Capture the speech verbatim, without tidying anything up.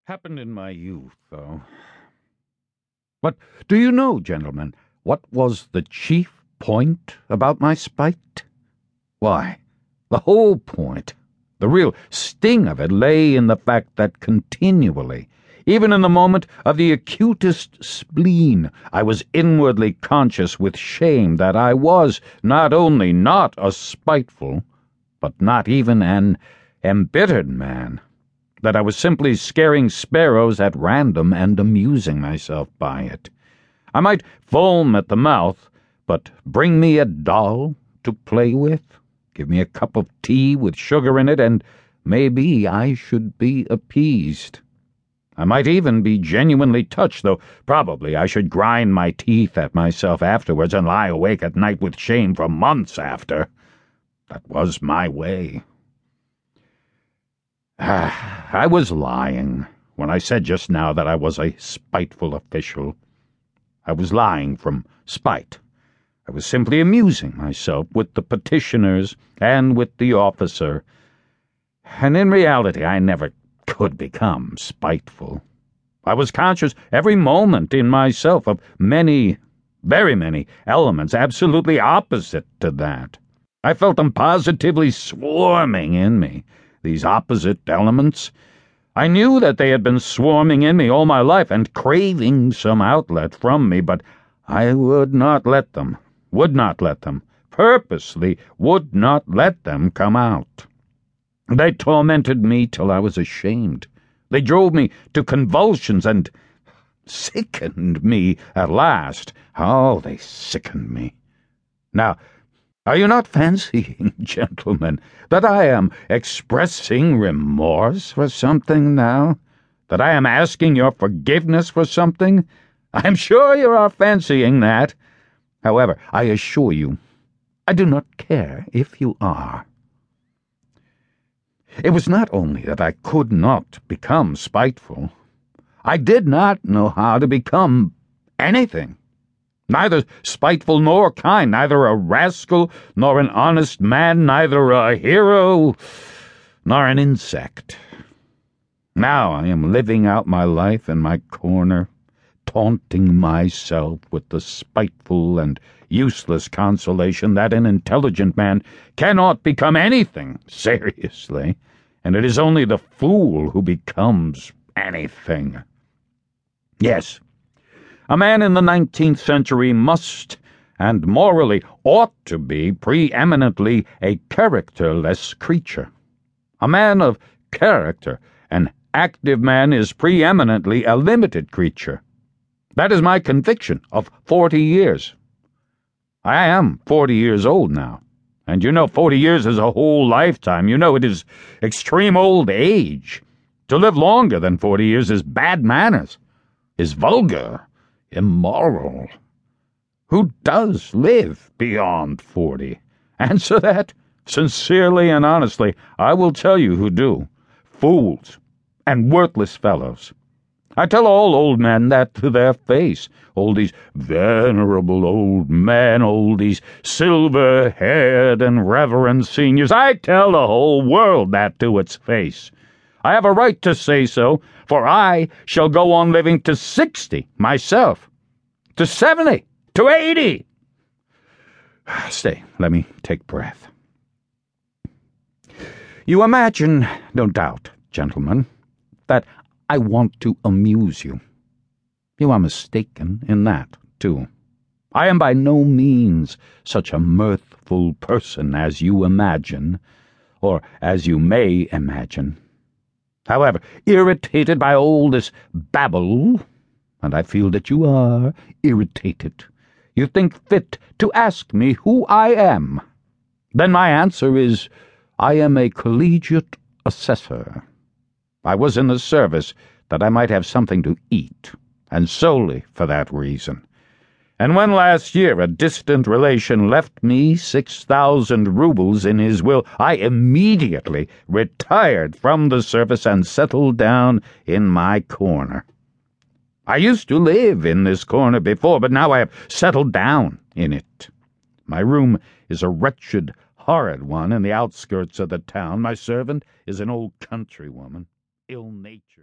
Happened in my youth, though. But do you know, gentlemen, what was the chief point about my spite? Why, the whole point, the real sting of it, lay in the fact that continually, even in the moment of the acutest spleen, I was inwardly conscious with shame that I was not only not a spiteful, but not even an embittered man, that I was simply scaring sparrows at random and amusing myself by it. I might foam at the mouth, but bring me a doll to play with, give me a cup of tea with sugar in it, and maybe I should be appeased. I might even be genuinely touched, though probably I should grind my teeth at myself afterwards and lie awake at night with shame for months after. That was my way. Ah, I was lying when I said just now that I was a spiteful official. I was lying from spite. I was simply amusing myself with the petitioners and with the officer, and in reality I never could become spiteful. I was conscious every moment in myself of many, very many elements absolutely opposite to that. I felt them positively swarming in me, these opposite elements. I knew that they had been swarming in me all my life and craving some outlet from me, but I would not let them, would not let them, purposely would not let them come out. They tormented me till I was ashamed. They drove me to convulsions and sickened me at last. Oh, they sickened me. Now, are you not fancying, gentlemen, that I am expressing remorse for something now? That I am asking your forgiveness for something? I am sure you are fancying that. However, I assure you, I do not care if you are. It was not only that I could not become spiteful. I did not know how to become anything. Neither spiteful nor kind, neither a rascal nor an honest man, neither a hero nor an insect. Now I am living out my life in my corner, taunting myself with the spiteful and useless consolation that an intelligent man cannot become anything seriously, and it is only the fool who becomes anything. Yes, a man in the nineteenth century must, and morally ought to be, preeminently a characterless creature. A man of character, an active man, is preeminently a limited creature. That is my conviction of forty years. I am forty years old now, and you know forty years is a whole lifetime. You know it is extreme old age. To live longer than forty years is bad manners, is vulgar, immoral. Who does live beyond forty? Answer that, sincerely and honestly. I will tell you who do. Fools and worthless fellows. I tell all old men that to their face. All these venerable old men, all these silver-haired and reverend seniors. I tell the whole world that to its face. I have a right to say so, for I shall go on living to sixty myself, to seventy, to eighty. Stay, let me take breath. You imagine, no doubt, gentlemen, that I want to amuse you. You are mistaken in that, too. I am by no means such a mirthful person as you imagine, or as you may imagine. However, irritated by all this babble, and I feel that you are irritated, you think fit to ask me who I am. Then my answer is, I am a collegiate assessor. I was in the service that I might have something to eat, and solely for that reason. And when last year a distant relation left me six thousand rubles in his will, I immediately retired from the service and settled down in my corner. I used to live in this corner before, but now I have settled down in it. My room is a wretched, horrid one in the outskirts of the town. My servant is an old countrywoman, ill-natured.